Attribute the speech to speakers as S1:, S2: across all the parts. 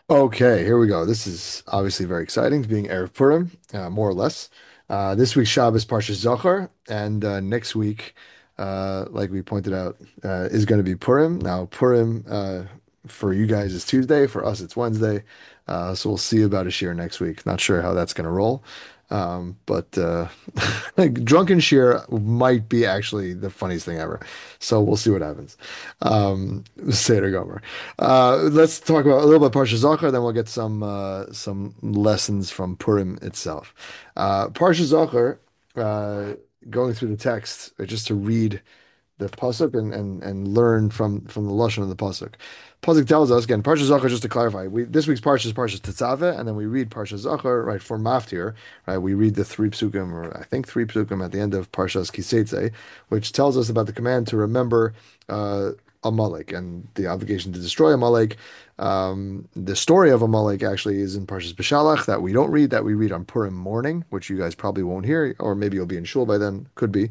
S1: Okay, here we go. This is obviously very exciting, being Erev Purim, more or less. This week's Shabbos Parshas Zachor, and next week, like we pointed out, is going to be Purim. Now, Purim for you guys is Tuesday, for us it's Wednesday. So we'll see about a shir next week. Not sure how that's going to roll. But like drunken shear might be actually the funniest thing ever. So we'll see what happens. Seder Gomer. Let's talk about a little bit Parsha Zachor, then we'll get some lessons from Purim itself. Parsha Zachor, uh, going through the text just to read the pasuk and learn from the lashon of the pasuk. Pasuk tells us again, Parsha Zachor. Just to clarify, this week's parsha is Parsha Tetzaveh, and then we read Parsha Zachor right for Maftir. Right, we read the three psukim, or I think three psukim at the end of Parshas Kiseitze, which tells us about the command to remember Amalek and the obligation to destroy Amalek. The story of Amalek actually is in Parshas Beshalach that we don't read, that we read on Purim morning, which you guys probably won't hear, or maybe you'll be in shul by then, could be.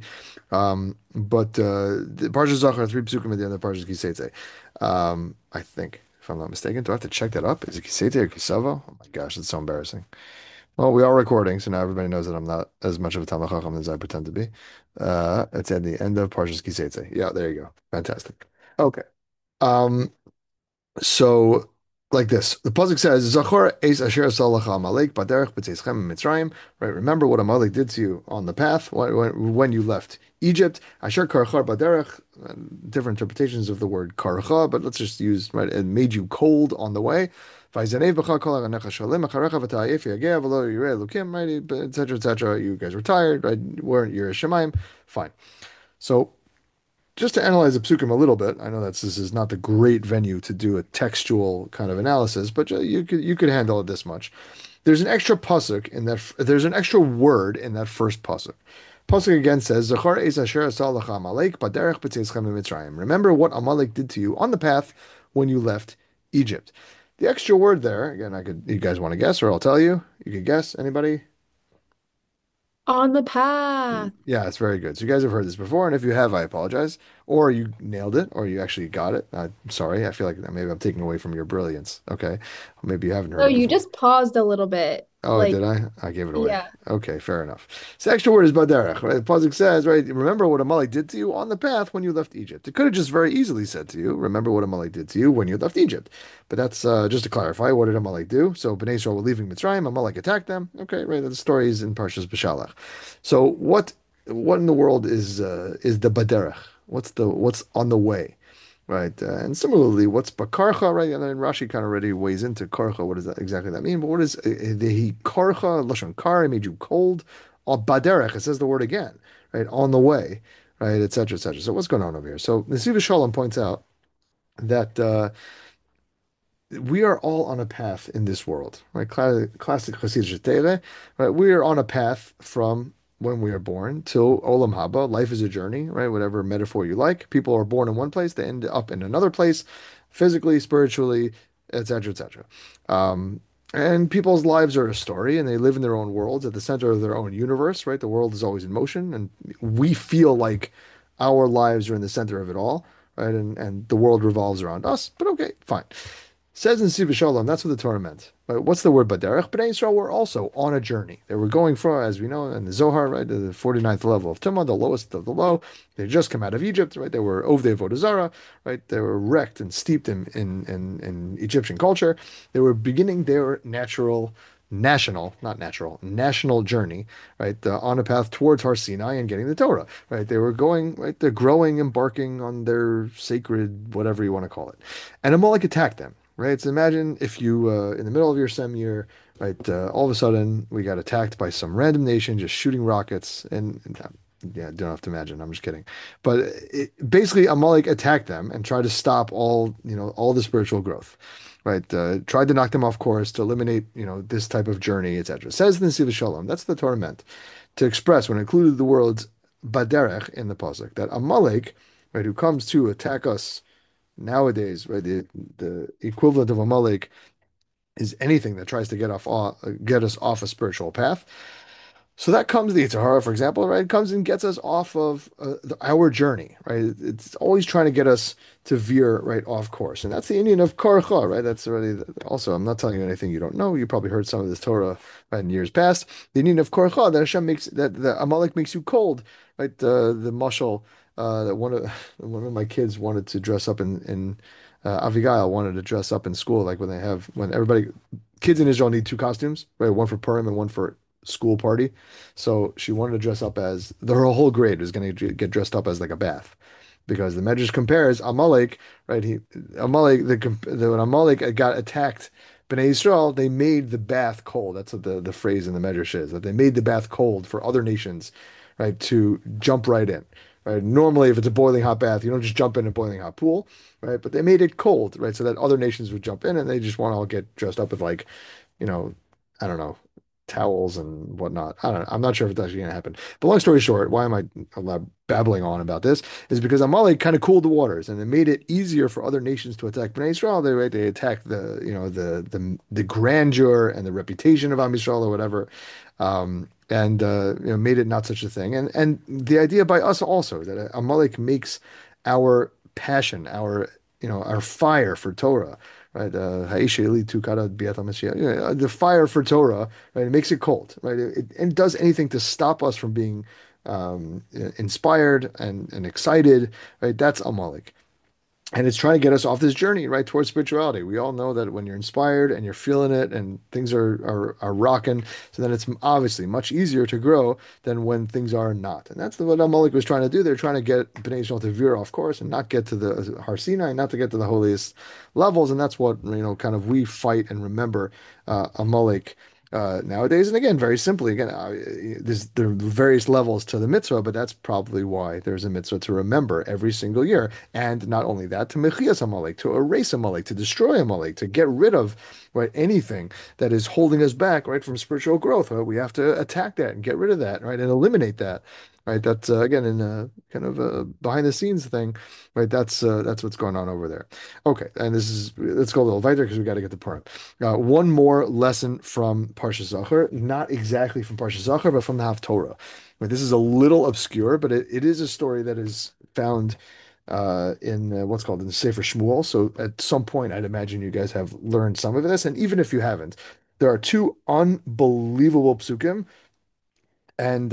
S1: But the Parshas Zachor, three psukim at the end of Parshas Kiseitze. I think, if I'm not mistaken. Do I have to check that up? Is it Kiseitze or Kisava? Oh my gosh, it's so embarrassing. Well, we are recording, so now everybody knows that I'm not as much of a Talmid Chacham as I pretend to be. It's at the end of Parshas Kiseitze. Yeah, there you go. Fantastic. Okay. Um, so, like this, the pasuk says, "Zachor es asher asalacha Amalek baderech b'tzeichem Mitzrayim." Right, remember what Amalek did to you on the path when you left Egypt. Asher karcha baderech. Different interpretations of the word karcha, but let's just use right. It made you cold on the way. Vayzanev b'cha kol ha'ganecha shalim acharecha v'ta'ayif yageh v'lo yireh elukim. Right, etc. etc. You guys were tired. Right, weren't Yireh Shemaim. Fine. So just to analyze the psukim a little bit, I know that this is not the great venue to do a textual kind of analysis, but you could handle it this much. There's an extra pasuk in that. There's an extra word in that first pasuk. Pasuk again says, "Zachar es asher asa lecha Amalek baderech b'tzeichem Mitzrayim." Remember what Amalek did to you on the path when you left Egypt. The extra word there, again, you guys want to guess, or I'll tell you. You could guess. Anybody?
S2: On the path.
S1: Yeah, it's very good. So you guys have heard this before, and if you have, I apologize. Or you nailed it, or you actually got it. I'm sorry. I feel like maybe I'm taking away from your brilliance. Okay. Maybe you haven't
S2: No,
S1: heard it
S2: you
S1: before.
S2: just paused a little bit.
S1: Oh, did
S2: Like,
S1: I? I gave it away.
S2: yeah.
S1: Okay, fair enough. So the extra word is baderech, right? The pasuk says, right, remember what Amalek did to you on the path when you left Egypt. It could have just very easily said to you, remember what Amalek did to you when you left Egypt. But that's just to clarify, what did Amalek do? So Bnei Israel were leaving Mitzrayim, Amalek attacked them. Okay, right, the story is in Parshas Beshalach. So what in the world is the baderech? What's on the way? Right. And similarly, what's bakarcha, right? And then Rashi kind of already weighs into karcha. What does that exactly that mean? But what is the karcha, lashon kar, it made you cold. Baderech, it says the word again, right? On the way, right? Et cetera, et cetera. So what's going on over here? So the Siva Shalom points out that we are all on a path in this world, right? Classic Chassidus Tere, right? We are on a path from when we are born till Olam Haba. Life is a journey, right? Whatever metaphor you like. People are born in one place, they end up in another place, physically, spiritually, etc., etc. Um, and people's lives are a story, and they live in their own worlds at the center of their own universe, right? The world is always in motion, and we feel like our lives are in the center of it all, right? And the world revolves around us. But okay, fine. Says in Siva Shalom, that's what the Torah meant. But what's the word Baderech? Bnei Israel were also on a journey. They were going for, as we know in the Zohar, right, the 49th level of Tumah, the lowest of the low. They had just come out of Egypt, right? They were Ovdei Avodah Zarah, right? They were wrecked and steeped in Egyptian culture. They were beginning their national journey, right, on a path towards Har Sinai and getting the Torah, right? They were going, right, they're growing, embarking on their sacred, whatever you want to call it. And Amalek attacked them, right? So imagine if you, in the middle of your SEM year, right, all of a sudden we got attacked by some random nation just shooting rockets, and yeah, don't have to imagine. I'm just kidding. But basically, Amalek attacked them and tried to stop all the spiritual growth, right? Tried to knock them off course to eliminate, this type of journey, etc. Says the Nesiv Shalom. That's the Torah meant to express when it included the words baderech in the pasuk that Amalek, right, who comes to attack us nowadays, right? The equivalent of Amalek is anything that tries to get us off a spiritual path. So that comes the Yitzhahara, for example, right? It comes and gets us off of our journey, right? It's always trying to get us to veer right off course, and that's the Indian of Korcha, right? That's already also. I'm not telling you anything you don't know. You probably heard some of this Torah right, in years past. The Indian of Korcha that Hashem makes that the Amalek makes you cold, right? The mashal that one of my kids wanted to dress up in Avigail wanted to dress up in school, like when everybody kids in Israel need two costumes, right? One for Purim and one for school party. So she wanted to dress up as her whole grade was going to get dressed up as like a bath because the Medrash compares Amalek, right? Amalek when Amalek got attacked, Bnei Israel they made the bath cold. That's what the phrase in the Medrash is that they made the bath cold for other nations, right? To jump right in. Right? Normally, if it's a boiling hot bath, you don't just jump in a boiling hot pool, right? But they made it cold, right? So that other nations would jump in and they just want to all get dressed up with like, you know, I don't know, towels and whatnot. I don't know. I'm not sure if it's actually going to happen. But long story short, why am I babbling on about this? Is because Amalek kind of cooled the waters and it made it easier for other nations to attack Bnei Israel. They attacked the grandeur and the reputation of Am Yisrael or whatever, and made it not such a thing. And the idea by us also that Amalek makes our passion, our fire for Torah, right? The fire for Torah, right? It makes it cold, right? It does anything to stop us from being inspired and excited, right? That's Amalek. And it's trying to get us off this journey, right, towards spirituality. We all know that when you're inspired and you're feeling it and things are rocking, so then it's obviously much easier to grow than when things are not. And that's what Amalek was trying to do. They're trying to get Bnei Israel to veer off course and not get to the Har Sinai, not to get to the holiest levels. And that's what, kind of we fight and remember Amalek nowadays. And again, very simply, again, there are various levels to the mitzvah, but that's probably why there's a mitzvah to remember every single year. And not only that, to mechias Amalek, to erase Amalek, to destroy Amalek, to get rid of right anything that is holding us back right from spiritual growth. Right? We have to attack that and get rid of that, right, and eliminate that. Right, that's again in a kind of a behind the scenes thing, right? That's what's going on over there. Okay, and let's go a little weiter because we got to get to Purim. One more lesson from Parsha Zachor, not exactly from Parsha Zachor, but from the Haftorah. Right, this is a little obscure, but it is a story that is found in what's called in the Sefer Shmuel. So at some point, I'd imagine you guys have learned some of this, and even if you haven't, there are two unbelievable psukim, and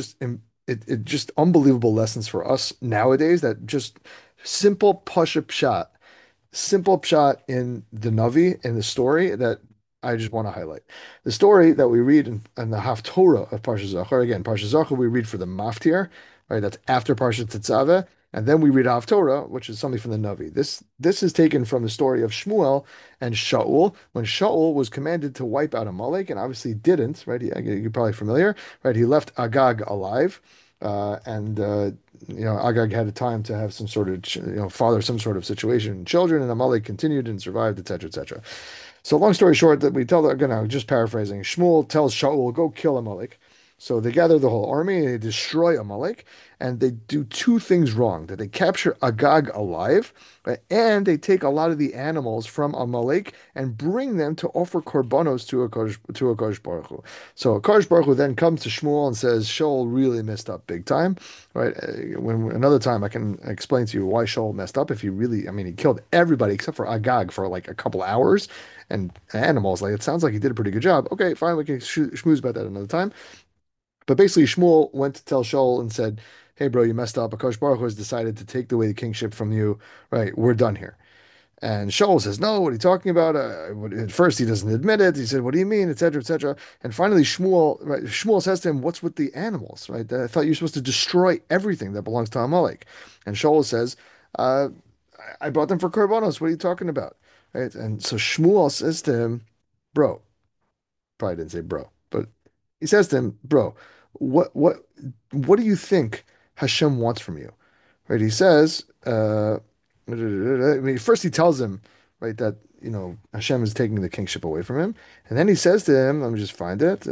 S1: it just unbelievable lessons for us nowadays that just simple pasha pshat simple pshat in the Navi in the story that I just want to highlight. The story that we read in the Haftorah of Parsha Zachor. Again, Parsha Zachor we read for the Maftir, right? That's after Parsha Tetzaveh. And then we read Haftorah, which is something from the Navi. This is taken from the story of Shmuel and Shaul, when Shaul was commanded to wipe out Amalek, and obviously didn't, right? You're probably familiar, right? He left Agag alive, and Agag had a time to have some sort of, father some sort of situation, children, and Amalek continued and survived, etc., etc. So long story short, that we tell, again, I'm just paraphrasing, Shmuel tells Shaul, go kill Amalek. So they gather the whole army and they destroy Amalek, and they do two things wrong: that they capture Agag alive, right, and they take a lot of the animals from Amalek and bring them to offer korbanos to a Kodesh Baruch Hu. So Kodesh Baruch Hu then comes to Shmuel and says, Shaul really messed up big time, right? When another time I can explain to you why Shaul messed up. If he really, I mean, he killed everybody except for Agag for like a couple hours and animals. Like it sounds like he did a pretty good job. Okay, fine, we can schmooze about that another time. But basically, Shmuel went to tell Shaul and said, "Hey, bro, you messed up. Akash Baruch Hu has decided to take away the kingship from you. Right, we're done here." And Shaul says, "No, what are you talking about?" At first, he doesn't admit it. He said, "What do you mean?" Etc., etc. And finally, Shmuel says to him, "What's with the animals? Right? I thought you're supposed to destroy everything that belongs to Amalek." And Shaul says, uh, "I brought them for korbanos. What are you talking about?" Right? And so Shmuel says to him, "Bro." Probably didn't say bro, but he says to him, "Bro, what what what do you think Hashem wants from you?" Right? He says, I mean, first he tells him, right, that Hashem is taking the kingship away from him, and then he says to him, let me just find it.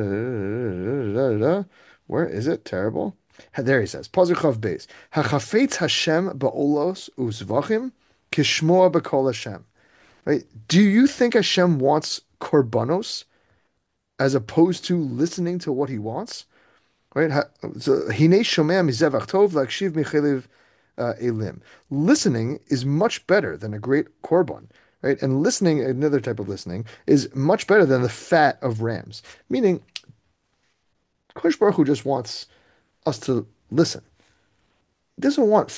S1: Where is it? Terrible. There he says, Pazuchav Beis, Hachafetz Hashem ba'olos uzvachim kishmoa b'kol Hashem. Right? Do you think Hashem wants korbanos? as opposed to listening to what he wants, right? So, Hinei shomea mizevach tov lakshiv michelev elim. Listening is much better than a great korban, right? And listening, another type of listening, is much better than the fat of rams. Meaning, Kosh Baruch Hu just wants us to listen. He doesn't want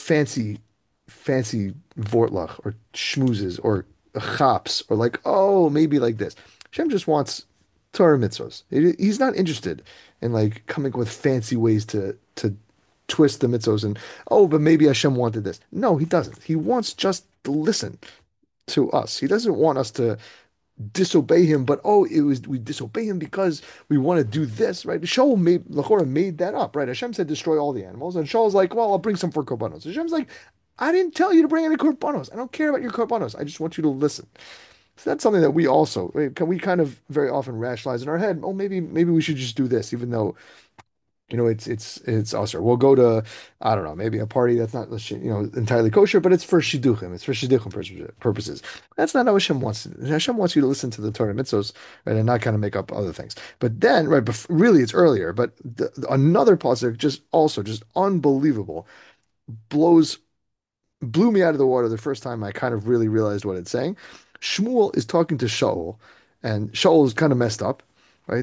S1: fancy vortlach or schmoozes or chaps or like, oh, maybe like this. Hashem just wants Torah mitzvos. He's not interested in like coming up with fancy ways to twist the mitzvos and oh, but maybe Hashem wanted this. No, he doesn't. He wants just to listen to us. He doesn't want us to disobey him, but oh, it was we disobey him because we want to do this, right? Shaul made Lachora made that up, right? Hashem said destroy all the animals, and Shaul's like, well, I'll bring some for korbanos. Hashem's like, I didn't tell you to bring any korbanos. I don't care about your korbanos. I just want you to listen. So that's something that we also we kind of very often rationalize in our head. Oh, maybe we should just do this, even though it's us. Or we'll go to, I don't know, maybe a party that's not, entirely kosher, but it's for shidduchim. It's for shidduchim purposes. That's not how Hashem wants it. Hashem wants you to listen to the Torah mitzvos, right, and not kind of make up other things. But then, right, really, it's earlier. But another pasuk just unbelievable, blows blew me out of the water the first time I kind of really realized what it's saying. Shmuel is talking to Shaul, and Shaul is kind of messed up, right?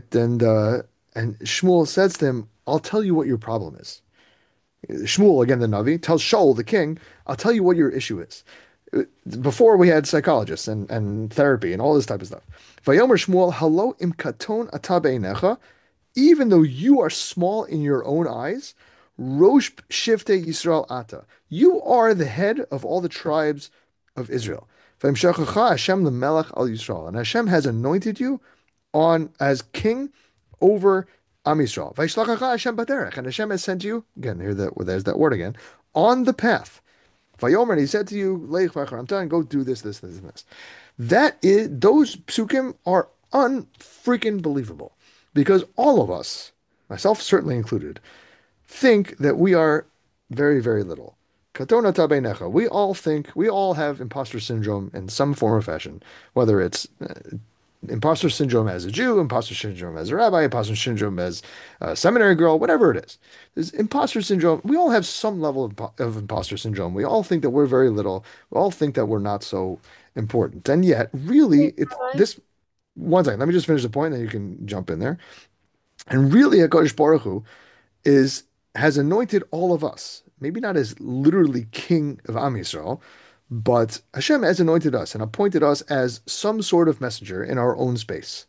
S1: And Shmuel says to him, "I'll tell you what your problem is." Shmuel, again the Navi, tells Shaul, the king, "I'll tell you what your issue is." Before we had psychologists and therapy and all this type of stuff. Vayomer Shmuel, "Halo im katon ata beinecha," even though you are small in your own eyes, Rosh Shifte Yisrael Ata, you are the head of all the tribes of Israel. Hashem the Melech al Yisrael, and Hashem has anointed you on as king over Am Yisrael. Hashem baderech, and Hashem has sent you again. There's that word again on the path. Vayomer, and he said to you, Leich v'achar, I'm telling you, go do this, and this. That is, those psukim are unfreaking believable because all of us, myself certainly included, think that we are very, very little. Katona tabenecha. We all have imposter syndrome in some form or fashion, whether it's imposter syndrome as a Jew, imposter syndrome as a rabbi, imposter syndrome as a seminary girl, whatever it is. There's imposter syndrome. We all have some level of imposter syndrome. We all think that we're very little. We all think that we're not so important. And yet, really,
S2: Wait,
S1: it's
S2: Rabbi?
S1: this. One second, let me just finish the point, then you can jump in there. And really, HaKadosh Baruch Hu is has anointed all of us. Maybe not as literally king of Am Yisrael, but Hashem has anointed us and appointed us as some sort of messenger in our own space.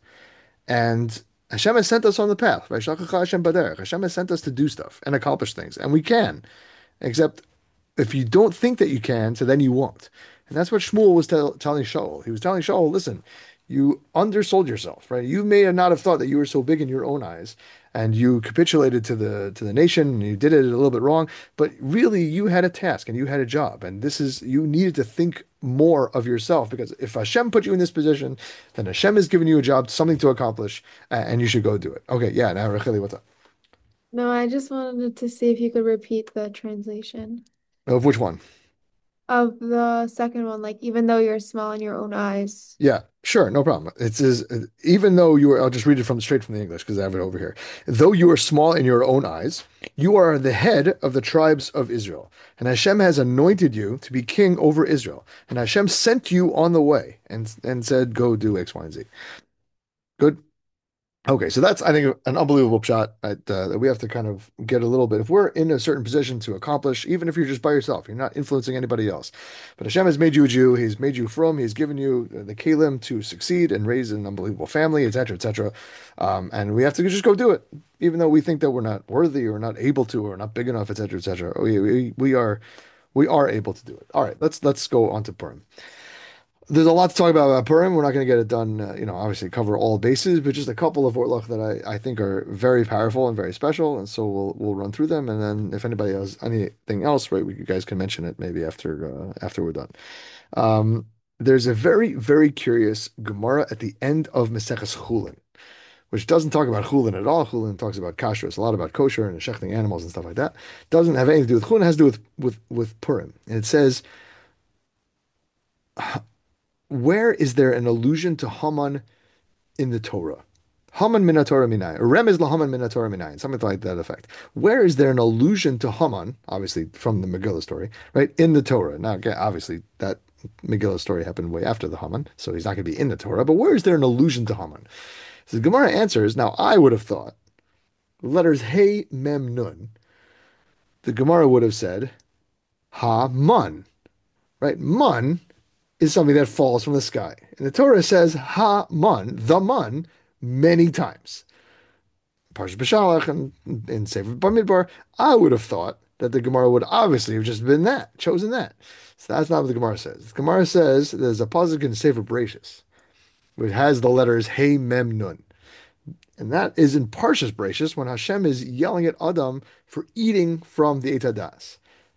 S1: And Hashem has sent us on the path, right? Hashem has sent us to do stuff and accomplish things, and we can. Except if you don't think that you can, so then you won't. And that's what Shmuel was telling Shaul. He was telling Shaul, listen, you undersold yourself, right? You may not have thought that you were so big in your own eyes, and you capitulated to the nation, and you did it a little bit wrong. But really, you had a task and you had a job, and this is you needed to think more of yourself because if Hashem put you in this position, then Hashem has given you a job, something to accomplish, and you should go do it. Okay, yeah. Now, Racheli, what's up?
S2: No, I just wanted to see if you could repeat the translation
S1: Of which one?
S2: of the second one, like even though you're small in your own eyes.
S1: Yeah, sure, no problem. It says, even though you are, I'll just read it from straight from the English because I have it over here. Though you are small in your own eyes, you are the head of the tribes of Israel. And Hashem has anointed you to be king over Israel. And Hashem sent you on the way and said, go do X, Y, and Z. Good. Okay, so that's I think an unbelievable shot that we have to kind of get a little bit. If we're in a certain position to accomplish, even if you're just by yourself, you're not influencing anybody else. But Hashem has made you a Jew. He's made you from. He's given you the kalim to succeed and raise an unbelievable family, etc., etc. And we have to just go do it, even though we think that we're not worthy or not able to or not big enough, etc., etc. We are able to do it. All right, let's go on to Purim. There's a lot to talk about Purim. We're not going to get it done, obviously cover all bases, but just a couple of Orlach that I think are very powerful and very special. And so we'll run through them. And then if anybody has anything else, right, you guys can mention it maybe after we're done. Um, there's a very, very curious Gemara at the end of Maseches Chulin, which doesn't talk about Chulin at all. Chulin talks about kashrus, a lot about kosher and shechting animals and stuff like that. Doesn't have anything to do with Chulin, it has to do with Purim. And it says, where is there an allusion to Haman in the Torah? Haman minatora minayin. Remez lahaman minatora minayin. Something like that effect. Where is there an allusion to Haman, obviously from the Megillah story, right, in the Torah? Now, again, obviously, that Megillah story happened way after the Haman, so he's not going to be in the Torah, but where is there an allusion to Haman? So the Gemara answers, now I would have thought, letters Hey, Mem, Nun, the Gemara would have said, Ha, Man, right? Man is something that falls from the sky. And the Torah says Ha Man, the Man, many times. Parsh B'Shalach and in Sefer Bamidbar, I would have thought that the Gemara would obviously have just been that, chosen that. So that's not what the Gemara says. The Gemara says there's a pasuk in Sefer Bereshis, which has the letters Hey Mem Nun. And that is in Parshas Bereshis when Hashem is yelling at Adam for eating from the Etadas.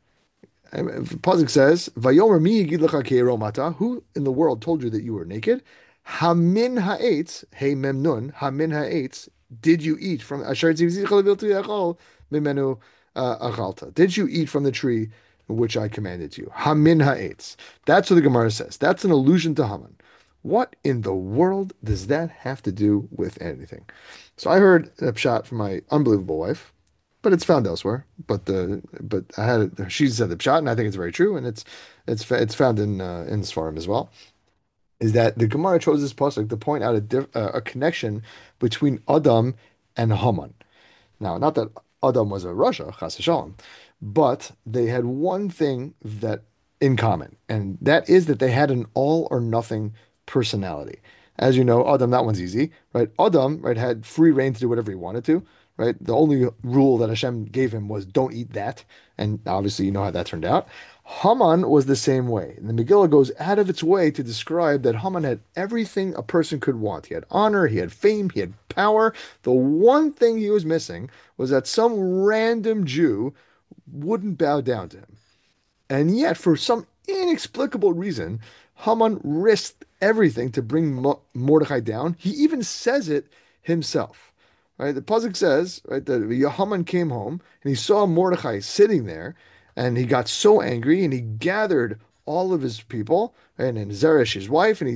S1: Pasuk says, "Vayomer mi yigid lecha ke'ero mata." Who in the world told you that you were naked? Hamin ha'etz, hey mem nun, hamin ha'etz. Did you eat from asher tzivzicha leviltu yachol mimenu achalta? Did you eat from the tree which I commanded you? Hamin ha'etz. That's what the Gemara says. That's an allusion to Haman. What in the world does that have to do with anything? So I heard a shot from my unbelievable wife, but it's found elsewhere. But I had it, she said the pshat, and I think it's very true, and it's found in Sfarim as well. Is that the Gemara chose this pasuk to point out a connection between Adam and Haman. Now, not that Adam was a Russia, chas v'shalom, but they had one thing that in common, and that is that they had an all or nothing personality. As you know, Adam, that one's easy, right? Adam, right, had free reign to do whatever he wanted to, right? The only rule that Hashem gave him was don't eat that, and obviously you know how that turned out. Haman was the same way. And the Megillah goes out of its way to describe that Haman had everything a person could want. He had honor, he had fame, he had power. The one thing he was missing was that some random Jew wouldn't bow down to him. And yet, for some inexplicable reason, Haman risked everything to bring Mordecai down. He even says it himself. Right? The pasuk says, right, that Haman came home and he saw Mordecai sitting there, and he got so angry and he gathered all of his people and Zeresh, his wife, and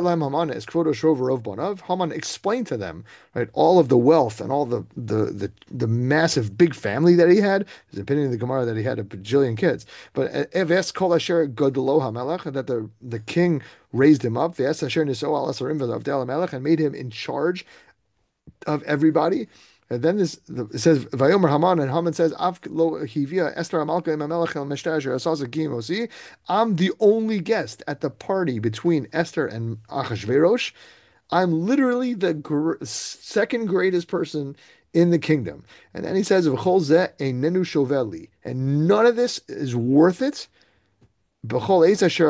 S1: Haman explained to them, right, all of the wealth and all the massive big family that he had. His opinion in the Gemara that he had a bajillion kids. But Eves Kol Asher Godlo HaMelech, that the king raised him up, Ves Asher Niso Al Asarim V'Avdei HaMelech, and made him in charge of everybody. And then it says Vayomer Haman, and Haman says, Av lo hivia Esther Amalka im Hamelech el Meshtasher Asasa Gim Osi. I'm the only guest at the party between Esther and Achashverosh. I'm literally the second greatest person in the kingdom. And then he says, V'chol zeh einenu shoveli. And none of this is worth it. When I see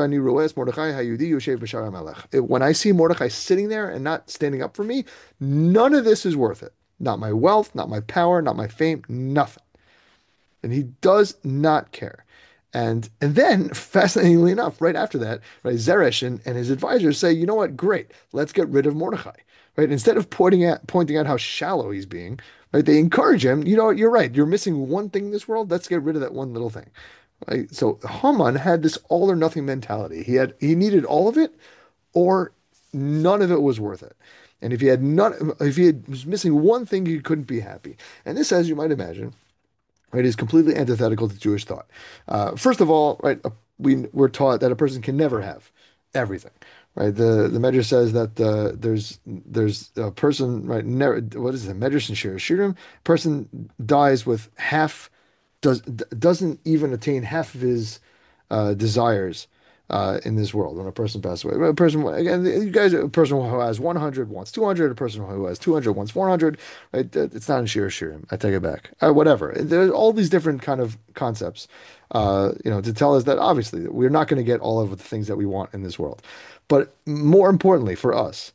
S1: Mordecai sitting there and not standing up for me, none of this is worth it. Not my wealth, not my power, not my fame, nothing. And he does not care. And then, fascinatingly enough, right after that, right, Zeresh and his advisors say, you know what, great, let's get rid of Mordecai. Right? Instead of pointing out how shallow he's being, right, they encourage him, you know what, you're right, you're missing one thing in this world, let's get rid of that one little thing. Right? So Haman had this all or nothing mentality. He needed all of it, or none of it was worth it. And if he was missing one thing, he couldn't be happy. And this, as you might imagine, right, is completely antithetical to Jewish thought. First of all, right, we're taught that a person can never have everything. Right, the Medrash says that there's a person, right, never, what is it, Medrash and Shir Shirim, person dies with half, doesn't even attain half of his desires in this world when a person passes away. A person, again, you guys, a person who has 100 wants 200, a person who has 200 wants 400, right? It's not in Shir Shirim. I take it back. Whatever. There's all these different kind of concepts, to tell us that obviously we're not going to get all of the things that we want in this world. But more importantly for us,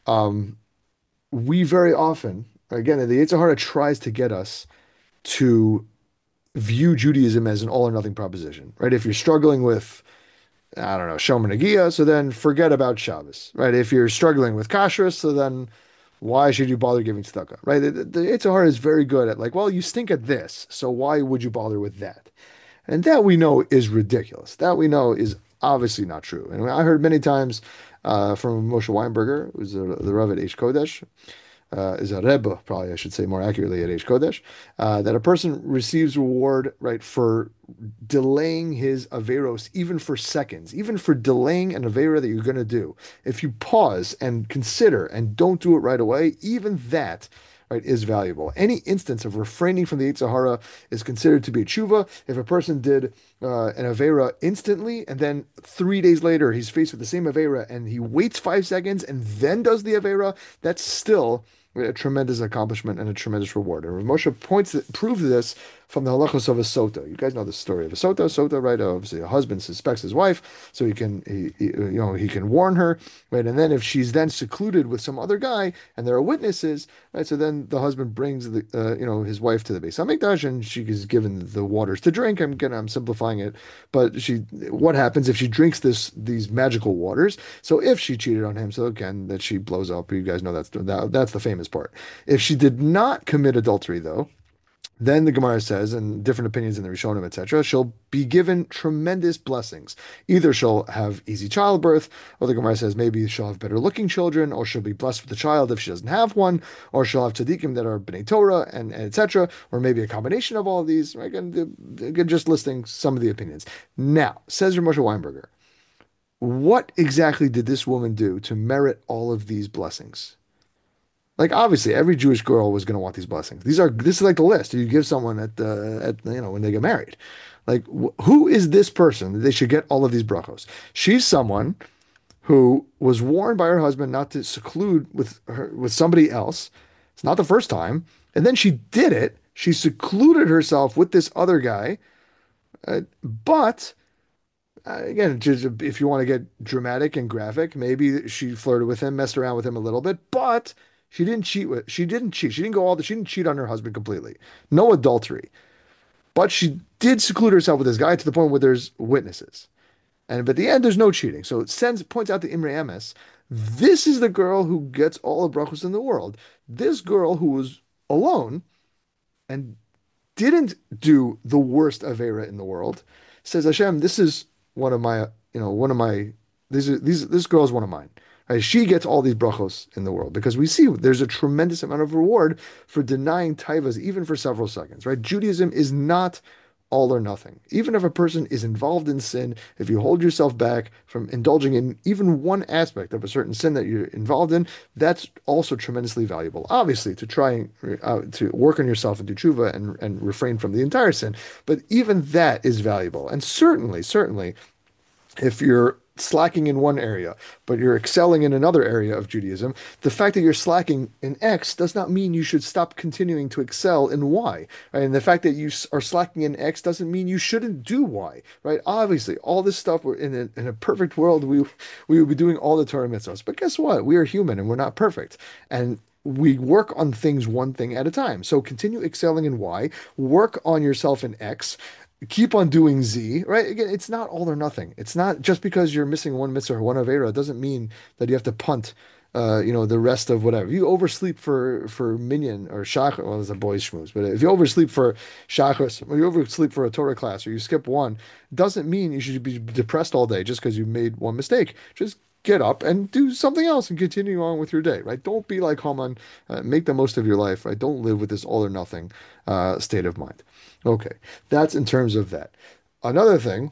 S1: we very often, again, the Yetzer Hara tries to get us to view Judaism as an all or nothing proposition, right? If you're struggling with, I don't know, Shomer Negia, so then forget about Shabbos, right? If you're struggling with Kashrus, so then why should you bother giving tzedakah, right? The Yetzer Hara is very good at like, well, you stink at this, so why would you bother with that? And that we know is ridiculous. That we know is obviously not true. And I heard many times from Moshe Weinberger, who's the Rav at H Kodesh, is a rebbe, probably I should say more accurately at Eish Kodesh, that a person receives reward, right, for delaying his averos even for seconds, even for delaying an avera that you're going to do. If you pause and consider and don't do it right away, even that, right, is valuable. Any instance of refraining from the Yetzer Hara is considered to be a tshuva. If a person did an avera instantly and then 3 days later he's faced with the same avera and he waits 5 seconds and then does the avera, that's still a tremendous accomplishment and a tremendous reward. And Rav Moshe proved this from the halachos of a sota. You guys know the story of a sota. Sota, right? Obviously, a husband suspects his wife, so he can warn her, right? And then if she's then secluded with some other guy and there are witnesses, right? So then the husband brings his wife to the Beis Hamikdash and she is given the waters to drink. I'm simplifying it, but what happens if she drinks these magical waters? So if she cheated on him, so again that she blows up. You guys know that's the famous part. If she did not commit adultery, though, then the Gemara says, and different opinions in the Rishonim, etc., she'll be given tremendous blessings. Either she'll have easy childbirth, or the Gemara says maybe she'll have better looking children, or she'll be blessed with a child if she doesn't have one, or she'll have tzaddikim that are b'nei Torah, and etc., or maybe a combination of all of these. Right? Again, just listing some of the opinions. Now, says Rav Moshe Weinberger, what exactly did this woman do to merit all of these blessings? Like obviously, every Jewish girl was going to want these blessings. This is like the list you give someone when they get married. Like who is this person that they should get all of these brachos? She's someone who was warned by her husband not to seclude with somebody else. It's not the first time, and then she did it. She secluded herself with this other guy, but again, just if you want to get dramatic and graphic, maybe she flirted with him, messed around with him a little bit, but she didn't cheat. She didn't cheat on her husband completely. No adultery. But she did seclude herself with this guy to the point where there's witnesses. And but at the end, there's no cheating. So it points out to Imre Emes, this is the girl who gets all the brachos in the world. This girl who was alone and didn't do the worst Avera in the world, says Hashem, this is one of my, one of my, this girl is one of mine. Right? She gets all these brachos in the world because we see there's a tremendous amount of reward for denying taivas even for several seconds. Right? Judaism is not all or nothing. Even if a person is involved in sin, if you hold yourself back from indulging in even one aspect of a certain sin that you're involved in, that's also tremendously valuable. Obviously, to try to work on yourself and do tshuva and refrain from the entire sin, but even that is valuable. And certainly, if you're slacking in one area, but you're excelling in another area of Judaism, the fact that you're slacking in X does not mean you should stop continuing to excel in Y. Right? And the fact that you are slacking in X doesn't mean you shouldn't do Y. Right? Obviously, all this stuff we're in a perfect world, we would be doing all the Torah mitzvahs. But guess what? We are human and we're not perfect. And we work on things one thing at a time. So continue excelling in Y, work on yourself in X, keep on doing Z, right? Again, it's not all or nothing. It's not just because you're missing one mitzvah or one avera, it doesn't mean that you have to punt, the rest of whatever. You oversleep for minyan or shachar, well, there's a boys' shmooze, but if you oversleep for shachar, or you oversleep for a Torah class, or you skip one, doesn't mean you should be depressed all day just because you made one mistake. Just get up and do something else and continue on with your day, right? Don't be like Haman. Make the most of your life, right? Don't live with this all or nothing state of mind. Okay, that's in terms of that. Another thing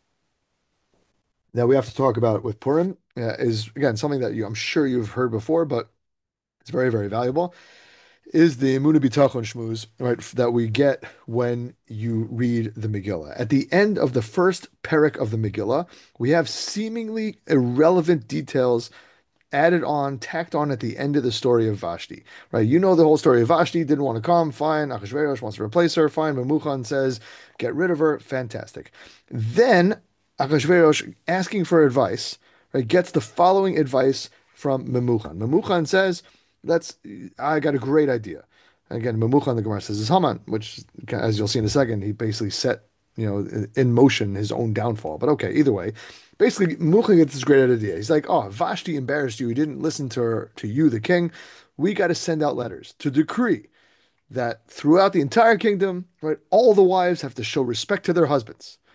S1: that we have to talk about with Purim is again something that I'm sure you've heard before, but it's very, very valuable. Is the Emunah Bitachon Shmuz, right, that we get when you read the Megillah. At the end of the first parak of the Megillah, we have seemingly irrelevant details added on, tacked on at the end of the story of Vashti, right? You know the whole story of Vashti, didn't want to come, fine. Achashverosh wants to replace her, fine. Memuchan says, get rid of her, fantastic. Then Achashverosh, asking for advice, right, gets the following advice from Memuchan. Memuchan says, I got a great idea. Again, Memuchan, the Gemara says, is Haman, which, as you'll see in a second, he basically set, in motion his own downfall. But okay, either way, basically, Mucha gets this great idea. He's like, "Oh, Vashti embarrassed you. He didn't listen to her, to you, the king. We got to send out letters to decree that throughout the entire kingdom, right, all the wives have to show respect to their husbands."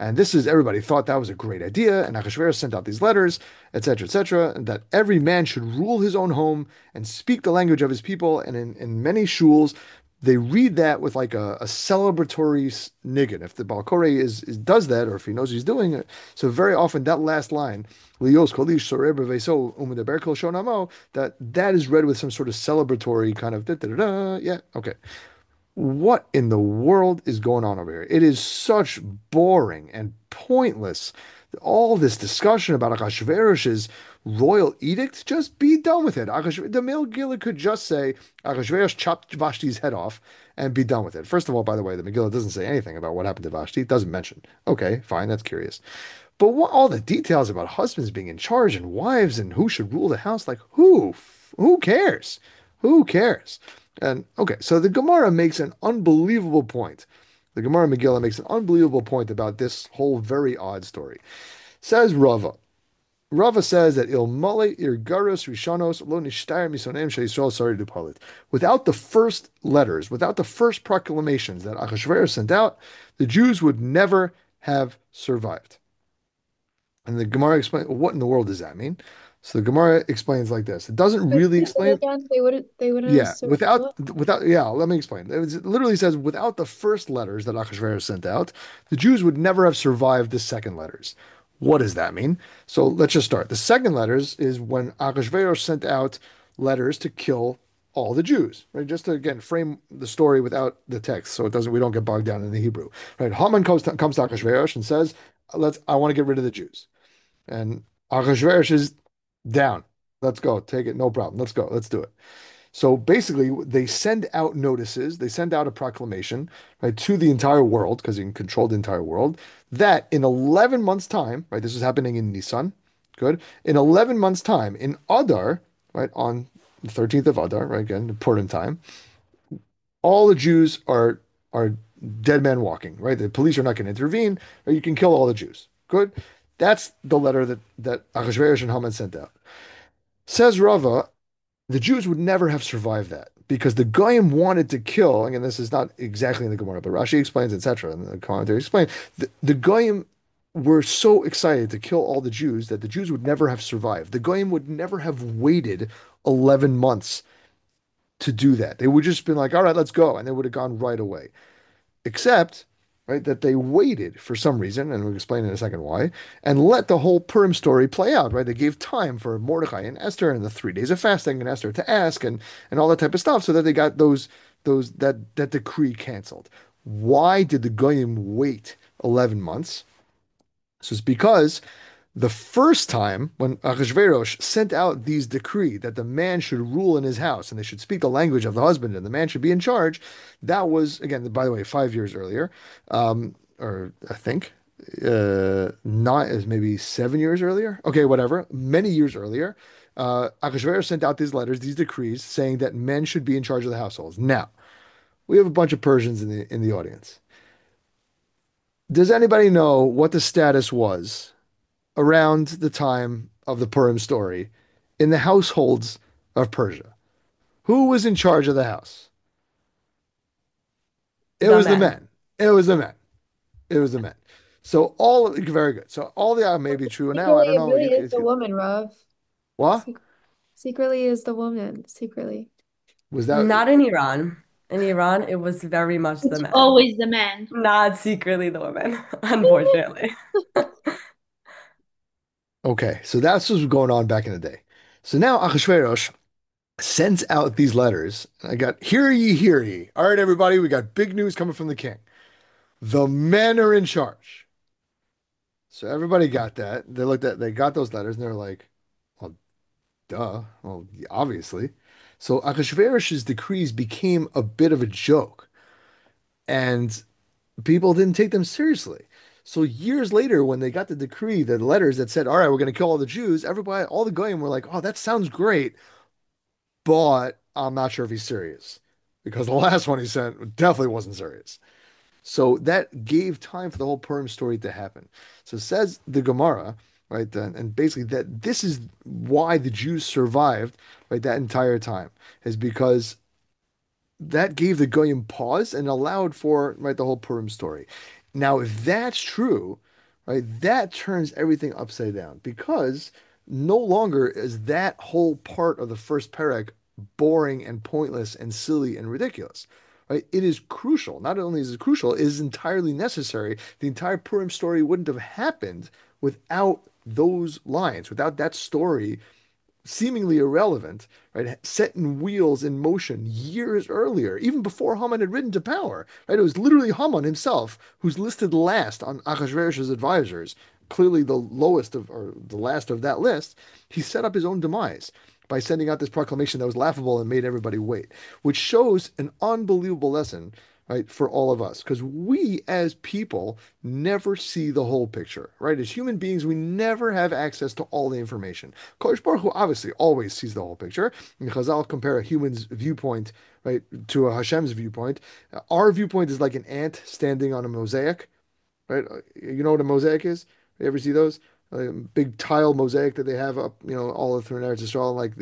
S1: And this is everybody thought that was a great idea, and Achashverosh sent out these letters, etc., and that every man should rule his own home and speak the language of his people. And in many shuls, they read that with like a celebratory niggin. If the Balkore does that, or if he knows he's doing it, so very often that last line, "Lios kolish sorer beveso umedaber kol shonamo," that is read with some sort of celebratory kind of da, da, da, da. Yeah, okay. What in the world is going on over here? It is such boring and pointless. All this discussion about Achashverosh's royal edict, just be done with it. The Megillah could just say Achashverosh chopped Vashti's head off and be done with it. First of all, by the way, the Megillah doesn't say anything about what happened to Vashti. It doesn't mention. Okay, fine, that's curious. But what all the details about husbands being in charge and wives and who should rule the house, like who? Who cares? Who cares? And okay, so the Gemara makes an unbelievable point. The Gemara Megillah makes an unbelievable point about this whole very odd story. Says Rava. Rava says that il male irgaros rishanos lo nishtair misonem she'Yisrael sorry to palit. Without the first letters, without the first proclamations that Achashverosh sent out, the Jews would never have survived. And the Gemara explains, what in the world does that mean? So the Gemara explains like this. It doesn't
S2: Wait,
S1: really
S2: say that
S1: explain.
S2: again. They wouldn't have
S1: Yeah,
S2: what?
S1: yeah, let me explain. It literally says without the first letters that Achashverosh sent out, the Jews would never have survived the second letters. What does that mean? So let's just start. The second letters is when Achashverosh sent out letters to kill all the Jews, right? Just to again frame the story without the text, so it doesn't we don't get bogged down in the Hebrew, right? Haman comes to Achashverosh and says, I want to get rid of the Jews," and Achashverosh is down. Let's go, take it, no problem. Let's go, let's do it. So basically, they send out notices, they send out a proclamation, right, to the entire world, because he can control the entire world, that in 11 months' time, right, this is happening in Nisan, good, in 11 months' time, in Adar, right, on the 13th of Adar, right, again, important time, all the Jews are dead man walking, right? The police are not going to intervene, or you can kill all the Jews. Good. That's the letter that Achashverosh and Haman sent out. Says Rava, the Jews would never have survived that because the Goyim wanted to kill. Again, this is not exactly in the Gemara, but Rashi explains, etc., and the commentary explains the Goyim were so excited to kill all the Jews that the Jews would never have survived. The Goyim would never have waited 11 months to do that. They would just been like, all right, let's go, and they would have gone right away. Except, right, that they waited for some reason, and we'll explain in a second why, and let the whole Purim story play out, right? They gave time for Mordecai and Esther and the 3 days of fasting and Esther to ask and all that type of stuff so that they got that decree canceled. Why did the Goyim wait 11 months? So it's because the first time when Achashverosh sent out these decree that the man should rule in his house and they should speak the language of the husband and the man should be in charge, that was again, by the way, 5 years earlier, or I think not as maybe 7 years earlier. Okay, whatever, many years earlier. Achashverosh sent out these letters, these decrees, saying that men should be in charge of the households. Now, we have a bunch of Persians in the audience. Does anybody know what the status was around the time of the Purim story in the households of Persia? Who was in charge of the house? It
S3: The
S1: was the
S3: men.
S1: men. It was the men. It was the men. So very good. So all the may be true now. I
S2: Secretly,
S1: don't
S2: it
S1: know.
S2: really is the woman, Rav.
S1: What
S2: Sec Secretly is the woman. Secretly.
S1: was that?
S3: Not in Iran. In Iran, it was very much the
S4: It's
S3: men,
S4: always the man.
S3: not secretly the women, unfortunately.
S1: Okay, so that's what was going on back in the day. So now Achashverosh sends out these letters. I got, hear ye. All right, everybody, we got big news coming from the king. The men are in charge. So everybody got that. They got those letters and they're like, well, duh. Well, obviously. So Achashverosh's decrees became a bit of a joke and people didn't take them seriously. So years later, when they got the decree, the letters that said, all right, we're going to kill all the Jews, everybody, all the goyim were like, oh, that sounds great, but I'm not sure if he's serious because the last one he sent definitely wasn't serious. So that gave time for the whole Purim story to happen. So says the Gemara, right? And basically that this is why the Jews survived, right, that entire time, is because that gave the Goyim pause and allowed for, right, the whole Purim story. Now, if that's true, right? That turns everything upside down because no longer is that whole part of the first parak boring and pointless and silly and ridiculous. Right? It is crucial. Not only is it crucial, it is entirely necessary. The entire Purim story wouldn't have happened without those lines, without that story seemingly irrelevant, right? Setting wheels in motion years earlier, even before Haman had risen to power, right? It was literally Haman himself who's listed last on Achashverosh's advisors, clearly the lowest of or the last of that list. He set up his own demise by sending out this proclamation that was laughable and made everybody wait, which shows an unbelievable lesson, right, for all of us, because we as people never see the whole picture, right? As human beings, we never have access to all the information. Kodesh Baruch Hu obviously always sees the whole picture. And Chazal compare a human's viewpoint, right, to a Hashem's viewpoint. Our viewpoint is like an ant standing on a mosaic, right? You know what a mosaic is? You ever see those? Big tile mosaic that they have up, all through Eretz Yisrael, like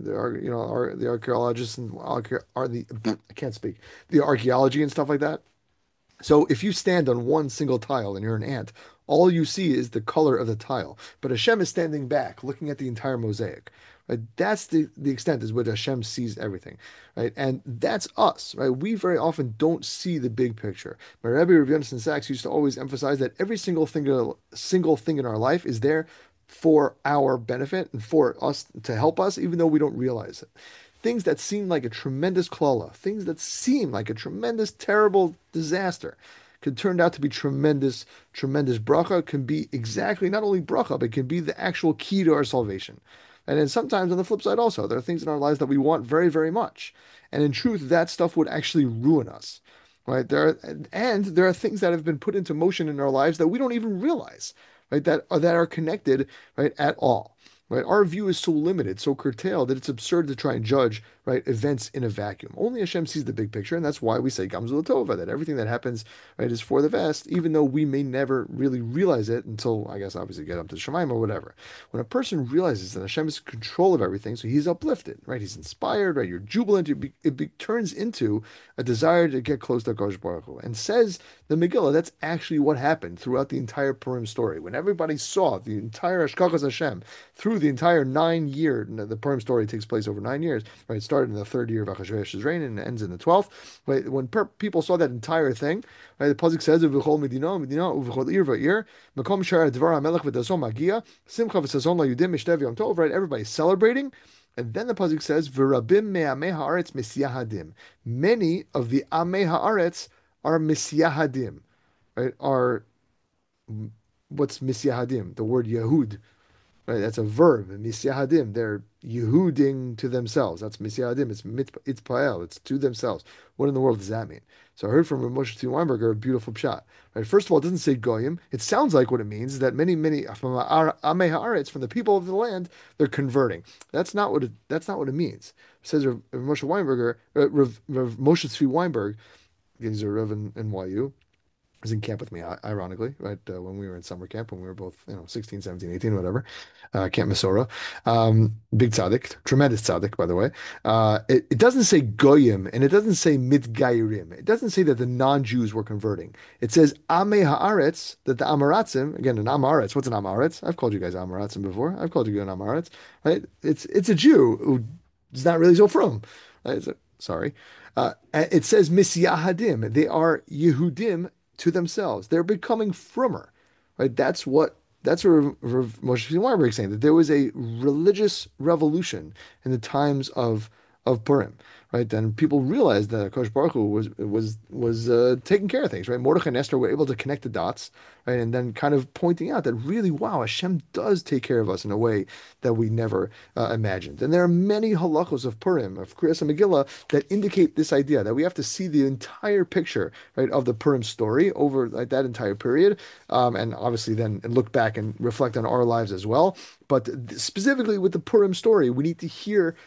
S1: the archaeologists and are the I can't speak the archaeology and stuff like that. So if you stand on one single tile and you're an ant, all you see is the color of the tile. But Hashem is standing back, looking at the entire mosaic. Right? That's the extent is which Hashem sees everything. Right? And that's us. Right? We very often don't see the big picture. My Rabbi Rav Yonason Sachs used to always emphasize that every single thing in our life is there for our benefit and for us to help us, even though we don't realize it. Things that seem like a tremendous klala, things that seem like a tremendous, terrible disaster, could turn out to be tremendous, tremendous bracha, can be exactly not only bracha, but can be the actual key to our salvation. And then sometimes on the flip side also, there are things in our lives that we want very, very much. And in truth, that stuff would actually ruin us. Right? There are things that have been put into motion in our lives that we don't even realize, right? That are connected, right, at all. Right? Our view is so limited, so curtailed that it's absurd to try and judge, right, events in a vacuum. Only Hashem sees the big picture, and that's why we say Gamzu Tova, that everything that happens, right, is for the best, even though we may never really realize it until, I guess, obviously get up to Shemaim or whatever. When a person realizes that Hashem is in control of everything, so he's uplifted, right? He's inspired, right? You're jubilant. Turns into a desire to get close to Hakadosh Baruch Hu. And says the Megillah, that's actually what happened throughout the entire Purim story. When everybody saw the entire Hashkachas Hashem through the entire 9 year, the Purim story takes place over 9 years, right? It started in the third year of Achashverosh's reign and ends in the 12th. Right? When people saw that entire thing, right? The pasuk says, "Uv'chol medina, medina, uv'chol ir va'ir, makom shara dvar hamelech v'dason magia, simcha v'sazon la'yudim mishnev yom tov." Right? Everybody's celebrating. And then the pasuk says, "V'rabim me'amei haaretz misyahadim." Many of the amei haaretz are misyahadim, right? Are what's misyahadim? The word Yehud. Right, that's a verb. Misyahadim, they're Yehuding to themselves. That's Misyahadim. It's Pael. It's to themselves. What in the world does that mean? So I heard from Moshe Tzvi Weinberger a beautiful pshat. Right, first of all, it doesn't say Goyim. It sounds like what it means is that many from Amei Haaretz, from the people of the land, they're converting. That's not what it means. It says Moshe Weinberger, Moshe Tzvi Weinberg, he's a Rev in NYU, was in camp with me, ironically, right? When we were in summer camp, when we were both, 16, 17, 18, whatever, Camp Mesorah. Big tzaddik, tremendous tzaddik, by the way. It doesn't say goyim and it doesn't say mitgairim. It doesn't say that the non-Jews were converting. It says amei haaretz, that the Amaratzim, again, an Amaretz. What's an Amaretz? I've called you guys Amaratzim before. I've called you an Amaretz, right? It's a Jew who's not really so from. Right? Sorry. It says misyahadim. They are Yehudim to themselves. They're becoming frummer, right? That's what Moshe Weinberg is saying, that there was a religious revolution in the times of Purim, right? Then people realized that Kosh Baruch Hu was taking care of things, right? Mordechai and Esther were able to connect the dots, right? And then kind of pointing out that really, wow, Hashem does take care of us in a way that we never imagined. And there are many halachos of Purim, of Kriyas and Megillah, that indicate this idea that we have to see the entire picture, right, of the Purim story over like that entire period, and obviously then look back and reflect on our lives as well. But specifically with the Purim story, we need to hear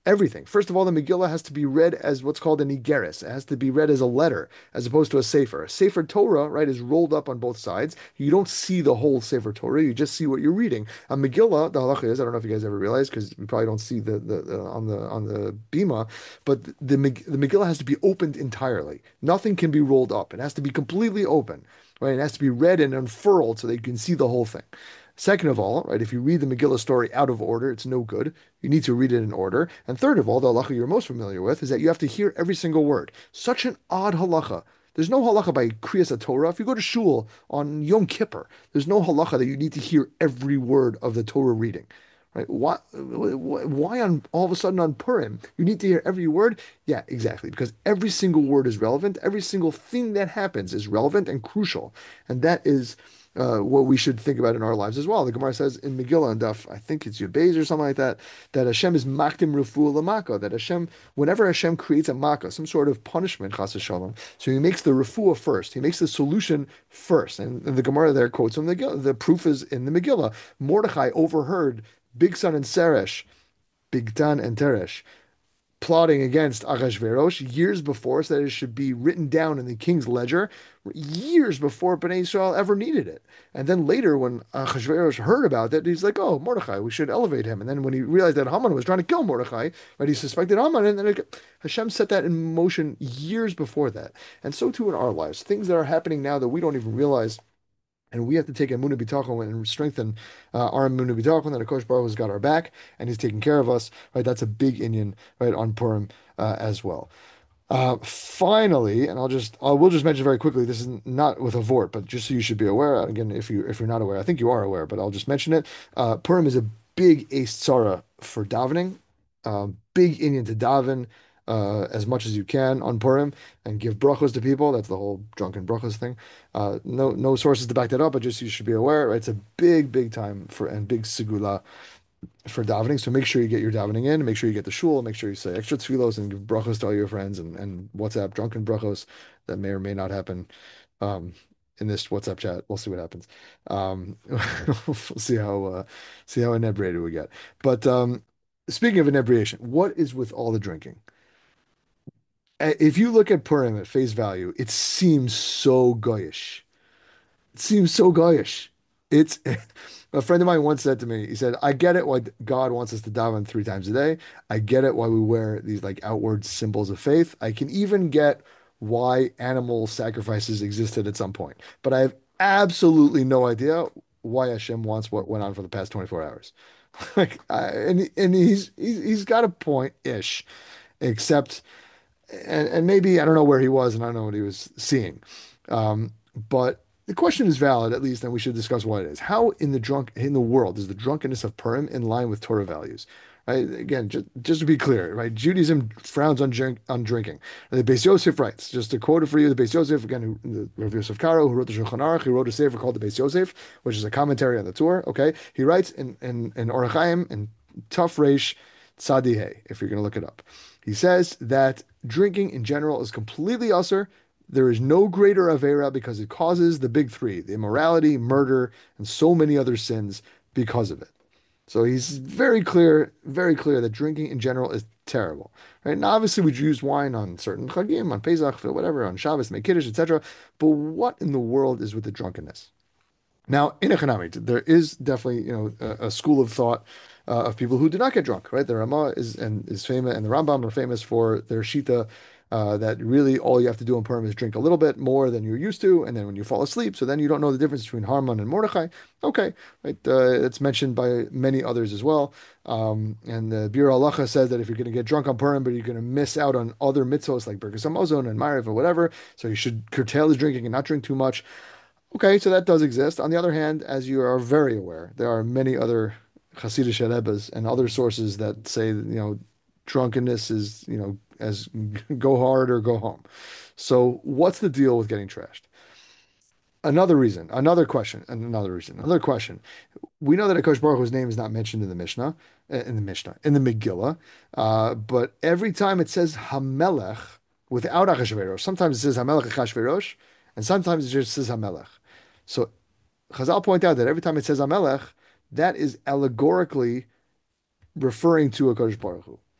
S1: Everything. First of all, the Megillah has to be read as what's called an igeris. It has to be read as a letter, as opposed to a sefer. A sefer Torah, right, is rolled up on both sides. You don't see the whole sefer Torah. You just see what you're reading. A Megillah, the halacha is, I don't know if you guys ever realize, because you probably don't see the on the bima, but the Megillah has to be opened entirely. Nothing can be rolled up. It has to be completely open, right? It has to be read and unfurled so that you can see the whole thing. Second of all, right, if you read the Megillah story out of order, it's no good. You need to read it in order. And third of all, the halacha you're most familiar with is that you have to hear every single word. Such an odd halacha. There's no halacha by Kriyas Torah. If you go to shul on Yom Kippur, there's no halacha that you need to hear every word of the Torah reading. Right? Why on all of a sudden on Purim you need to hear every word? Yeah, exactly. Because every single word is relevant. Every single thing that happens is relevant and crucial. And that is what we should think about in our lives as well. The Gemara says in Megillah and Daf, I think it's Yud Beis or something like that, that Hashem is maktim refuah lamaka, that Hashem, whenever Hashem creates a makkah, some sort of punishment, chas v'shalom, so he makes the refuah first. He makes the solution first. And the Gemara there quotes from the Megillah. The proof is in the Megillah. Mordechai overheard Bigsan and Seresh, Bigtan and Teresh, plotting against Achashverosh years before, so that it should be written down in the king's ledger years before Bnei Israel ever needed it. And then later, when Achashverosh heard about it, he's like, "Oh, Mordechai, we should elevate him." And then when he realized that Haman was trying to kill Mordechai, right, he suspected Haman, and then Hashem set that in motion years before that. And so too in our lives, things that are happening now that we don't even realize. And we have to take Emunah B'tachon and strengthen our Emunah B'tachon that Akash Baruch has got our back and he's taking care of us. Right, that's a big Inyan right on Purim as well. Finally, and I will just mention very quickly. This is not with a vort, but just so you should be aware. Again, if you're not aware, I think you are aware, but I'll just mention it. Purim is a big Eis Tzara for davening, big Inyan to daven. As much as you can on Purim and give brachos to people. That's the whole drunken brachos thing. No sources to back that up, but just you should be aware. Right? It's a big, big time for and big segula for davening. So make sure you get your davening in. Make sure you get the shul. Make sure you say extra tefillos and give brachos to all your friends and WhatsApp drunken brachos that may or may not happen. Um, in this WhatsApp chat, we'll see what happens. We'll see how inebriated we get. But speaking of inebriation, what is with all the drinking? If you look at Purim at face value, it seems so goyish. It seems so goyish. It's a friend of mine once said to me, he said, I get it why God wants us to daven 3 times a day. I get it why we wear these like outward symbols of faith. I can even get why animal sacrifices existed at some point. But I have absolutely no idea why Hashem wants what went on for the past 24 hours. And he's got a point-ish, except and maybe I don't know where he was and I don't know what he was seeing. But the question is valid at least, and we should discuss what it is. How in the world is the drunkenness of Purim in line with Torah values? Right? Again, just to be clear, right? Judaism frowns on drinking. The Beis Yosef writes, just to quote it for you, the Beis Yosef, again, the Rav Yosef Karo, who wrote the Shulchan Aruch, he wrote a sefer called the Beis Yosef, which is a commentary on the Torah. Okay, he writes in Orach Chaim in Taf Reish Tzadi Hey, if you're going to look it up. He says that drinking in general is completely usher. There is no greater avera because it causes the big three, the immorality, murder, and so many other sins because of it. So he's very clear that drinking in general is terrible. Right? Now, obviously, we use wine on certain chagim, on Pesach, whatever, on Shabbos, make Kiddush, etc. But what in the world is with the drunkenness? Now, in economics, there is definitely, a school of thought of people who do not get drunk, right? The Rama is famous, and the Rambam are famous for their shita that really all you have to do in Purim is drink a little bit more than you're used to, and then when you fall asleep, so then you don't know the difference between Haman and Mordechai. Okay, right? It's mentioned by many others as well. And the Bir Halacha says that if you're going to get drunk on Purim, but you're going to miss out on other mitzvos like Birkas Hamazon and Ma'ariv or whatever, so you should curtail the drinking and not drink too much. Okay, so that does exist. On the other hand, as you are very aware, there are many other Hasidic Rebbe's and other sources that say, drunkenness is, as go hard or go home. So what's the deal with getting trashed? Another reason, another question, another reason, another question. We know that Akash Baruch Hu's name is not mentioned in the Mishnah, in the Megillah, but every time it says Hamelech without Achashverosh, sometimes it says Hamelech Achashverosh, and sometimes it just says Hamelech. So Chazal point out that every time it says Hamelech, that is allegorically referring to Akash Baruch Hu.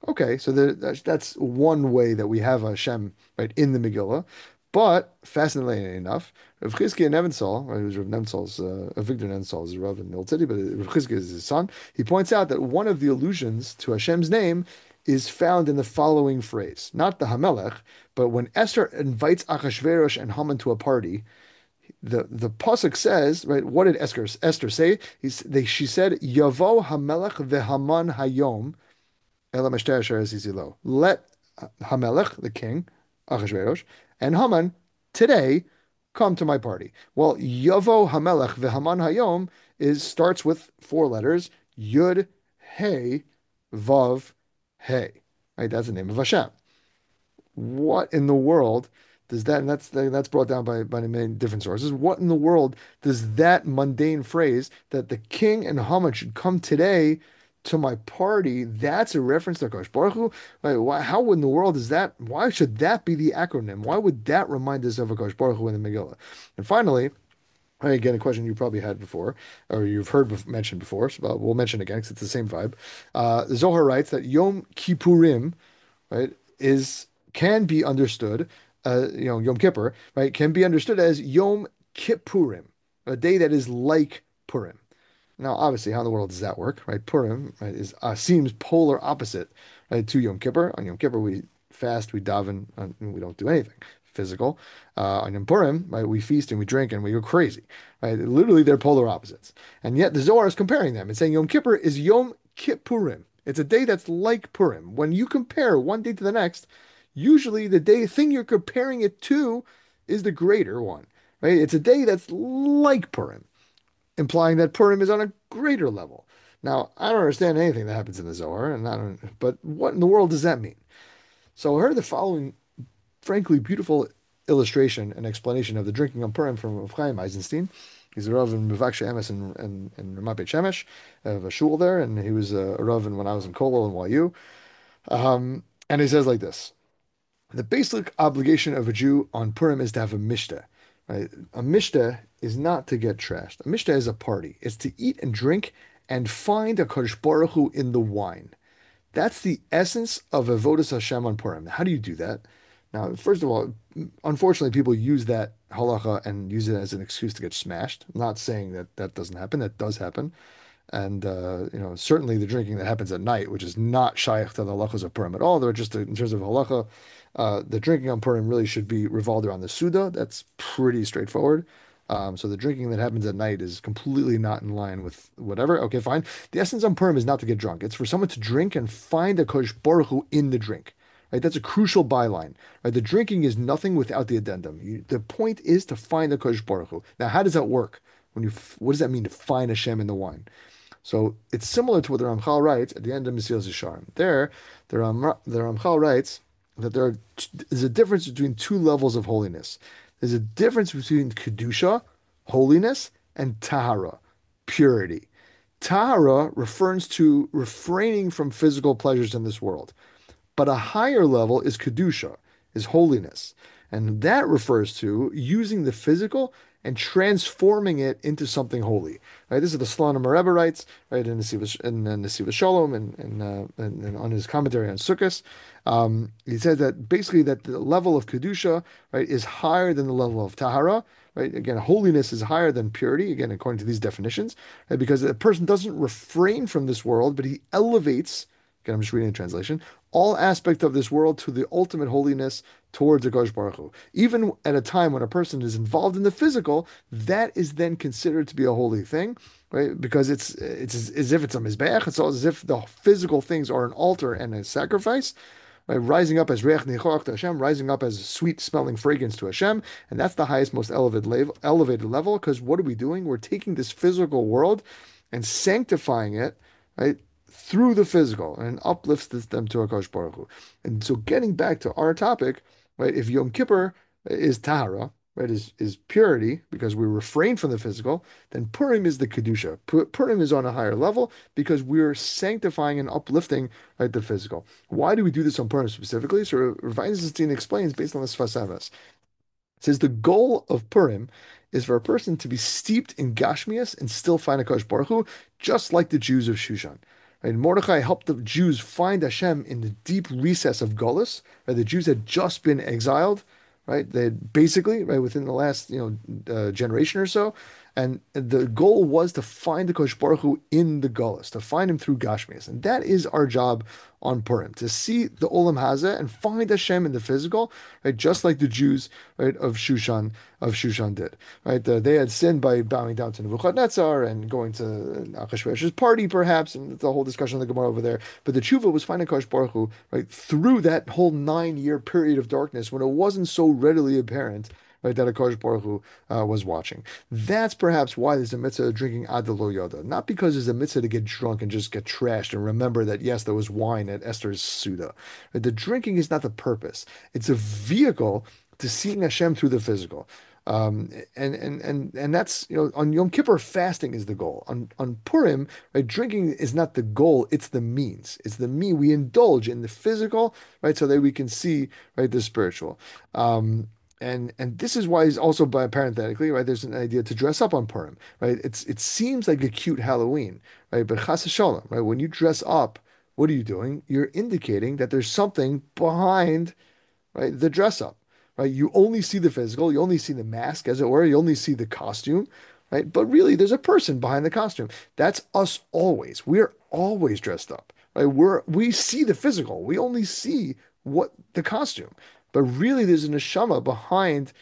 S1: Okay, so that's one way that we have Hashem right in the Megillah. But fascinatingly enough, Rav Chizkiah Nebenzahl, right, who's Rav Nebenzahl's, Avigdor Nebenzahl is a Rav in the Old City, but Rav Chizkiah is his son. He points out that one of the allusions to Hashem's name is found in the following phrase, not the Hamelech, but when Esther invites Achashverosh and Haman to a party, the pasuk says, right, what did Esther say? She said, Yavo Hamelech veHaman Hayom. Let Hamelech, the king, Achashverosh, and Haman today come to my party. Well, Yavo Hamelech v'Haman Hayom starts with four letters, Yud, Hey, Vav, Hey. Right, that's the name of Hashem. What in the world does that, and that's brought down by many different sources. What in the world does that mundane phrase that the king and Haman should come today to my party? That's a reference to Hakadosh Baruch Hu. Like, how in the world is that? Why should that be the acronym? Why would that remind us of Hakadosh Baruch Hu in the Megillah? And finally, again, a question you probably had before, or you've heard mentioned before, so we'll mention again because it's the same vibe. The Zohar writes that Yom Kippurim, right, is can be understood, Yom Kippur, right, can be understood as Yom Kippurim, a day that is like Purim. Now, obviously, how in the world does that work, right? Purim, right, is seems polar opposite, right, to Yom Kippur. On Yom Kippur, we fast, we daven, and we don't do anything physical. On Yom Purim, right, we feast and we drink and we go crazy, right? Literally, they're polar opposites, and yet the Zohar is comparing them and saying Yom Kippur is Yom Kippurim. It's a day that's like Purim. When you compare one day to the next, usually the thing you're comparing it to is the greater one, right? It's a day that's like Purim, implying that Purim is on a greater level. Now, I don't understand anything that happens in the Zohar, and I don't, but what in the world does that mean? So I heard the following, frankly, beautiful illustration and explanation of the drinking on Purim from Rav Chaim Eisenstein. He's a Rav in Mevak Shemesh and Ramat Beit Shemesh. I have a shul there, and he was a Rav when I was in Kollel and YU. And he says like this. The basic obligation of a Jew on Purim is to have a mishta, right? A mishta is not to get trashed. A mishta is a party. It's to eat and drink and find a Kodesh Baruch Hu in the wine. That's the essence of avodas Hashem on Purim. How do you do that? Now, first of all, unfortunately, people use that halacha and use it as an excuse to get smashed. I'm not saying that that doesn't happen. That does happen. And certainly the drinking that happens at night, which is not shaykh to the halachas of Purim at all. They're just in terms of halacha, the drinking on Purim really should be revolved around the Suda. That's pretty straightforward. So the drinking that happens at night is completely not in line with whatever. Okay, fine. The essence on Purim is not to get drunk. It's for someone to drink and find a Kodesh Baruch Hu in the drink. Right? That's a crucial byline. Right? The drinking is nothing without the addendum. The point is to find the Kodesh Baruch Hu. Now, how does that work? What does that mean to find Hashem in the wine? So it's similar to what the Ramchal writes at the end of Mesilas Yesharim. There, the Ramchal writes that there's a difference between two levels of holiness. There's a difference between Kedusha, holiness, and Tahara, purity. Tahara refers to refraining from physical pleasures in this world. But a higher level is Kedusha, is holiness. And that refers to using the physical and transforming it into something holy. Right? This is the Slonim Rebbe writes, right, in Nesiva Shalom and on his commentary on Sukkot. He says that basically that the level of Kedusha, right, is higher than the level of Tahara. Right? Again, holiness is higher than purity, again, according to these definitions, right? Because a person doesn't refrain from this world, but he elevates, again, I'm just reading the translation, all aspects of this world to the ultimate holiness towards the Kodesh Baruch Hu. Even at a time when a person is involved in the physical, that is then considered to be a holy thing, right? Because it's as if it's a mizbeach. It's as if the physical things are an altar and a sacrifice, right? Rising up as reich nichoach to Hashem, rising up as sweet smelling fragrance to Hashem, and that's the highest, most elevated level. Because what are we doing? We're taking this physical world and sanctifying it, right, through the physical, and uplifts them to Hakadosh Baruch Hu. And so, getting back to our topic, right? If Yom Kippur is Tahara, right, is purity because we refrain from the physical, then Purim is the Kedusha. Purim is on a higher level because we're sanctifying and uplifting, right, the physical. Why do we do this on Purim specifically? So Rav Eisenstein explains based on the Sfas Emes. It says the goal of Purim is for a person to be steeped in Gashmias and still find a Kodesh Baruch Hu, just like the Jews of Shushan. Right? Mordechai helped the Jews find Hashem in the deep recess of Gullus. Right? The Jews had just been exiled, right? They had basically, right, within the last, generation or so. And the goal was to find the Kosh Baruch Hu in the Gullus, to find him through Gashmias. And that is our job on Purim, to see the Olam Hazeh and find Hashem in the physical, right? Just like the Jews, right, of Shushan did, right? They had sinned by bowing down to Nebuchadnezzar and going to Achashverosh's party, perhaps, and the whole discussion of the Gemara over there. But the tshuva was finding Kosh Baruch Hu, right, through that whole 9 year period of darkness when it wasn't so readily apparent, right, that Akash Baruch Hu was watching. That's perhaps why there's a mitzvah of drinking ad lo yoda, not because there's a mitzvah to get drunk and just get trashed and remember that yes, there was wine at Esther's Suda. Right? The drinking is not the purpose; it's a vehicle to seeing Hashem through the physical. And that's on Yom Kippur fasting is the goal. On Purim, right, drinking is not the goal; it's the means. It's the mean we indulge in the physical, right, so that we can see right the spiritual. And this is why he's also by parenthetically, right? There's an idea to dress up on Purim, right? It seems like a cute Halloween, right? But chas v'shalom, right? When you dress up, what are you doing? You're indicating that there's something behind, right? The dress up, right? You only see the physical, you only see the mask, as it were, you only see the costume, right? But really, there's a person behind the costume. That's us always. We're always dressed up, right? We see the physical. We only see what the costume, but really, there's a neshama behind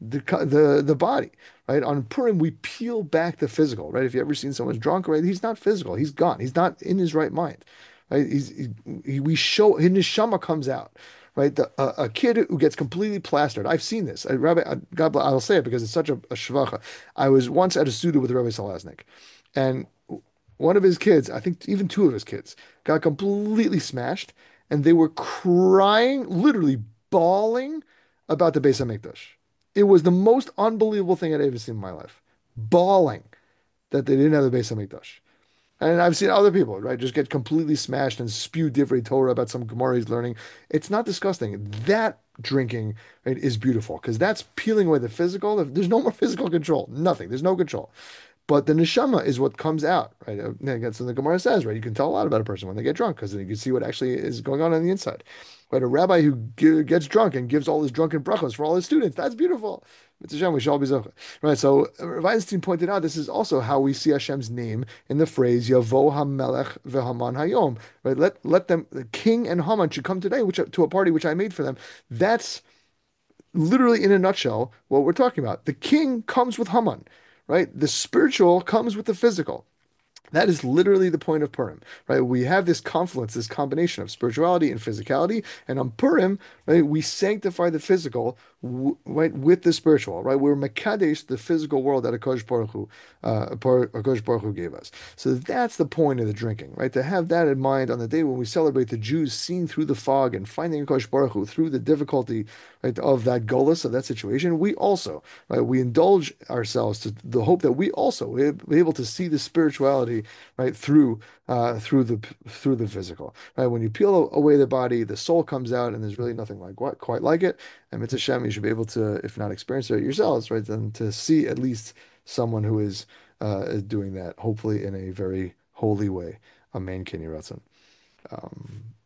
S1: the body, right? On Purim, we peel back the physical, right? If you ever seen someone drunk, right? He's not physical. He's gone. He's not in his right mind, right? We show his neshama comes out, right? A kid who gets completely plastered. I've seen this. Rabbi, God, I'll say it because it's such a shvacha. I was once at a studio with Rabbi Salaznik, and one of his kids, I think even two of his kids, got completely smashed, and they were crying, literally bawling about the Beis Hamikdash. It was the most unbelievable thing I'd ever seen in my life. Bawling that they didn't have the Beis Hamikdash. And I've seen other people, right, just get completely smashed and spew divrei Torah about some Gemara he's learning. It's not disgusting. That drinking, right, is beautiful because that's peeling away the physical. There's no more physical control. Nothing. There's no control. But the neshama is what comes out, right? That's what the Gemara says, right? You can tell a lot about a person when they get drunk because you can see what actually is going on the inside. Right? A rabbi who gets drunk and gives all his drunken brachos for all his students, that's beautiful. It's Hashem, we shall all be zocheh. Right? So Rav Einstein pointed out this is also how we see Hashem's name in the phrase Yavo HaMelech veHaman Hayom. Right? Let them, the king and Haman should come today, which to a party which I made for them. That's literally in a nutshell what we're talking about. The king comes with Haman, right? The spiritual comes with the physical. That is literally the point of Purim, right? We have this confluence, this combination of spirituality and physicality, and on Purim, right, we sanctify the physical, right, with the spiritual, right? We're mekadesh the physical world that Hakadosh Baruch Hu gave us. So that's the point of the drinking, right? To have that in mind on the day when we celebrate the Jews seeing through the fog and finding Hakadosh Baruch Hu through the difficulty, right, of that golus of that situation. We also, right, we indulge ourselves to the hope that we also will be able to see the spirituality right through the physical, right? When you peel away the body, the soul comes out, and there's really nothing like what quite like it. And Mitzvah Shem, you should be able to, if not experience it yourselves, right, then to see at least someone who is doing that, hopefully in a very holy way. Amen. Kenny Ratzon.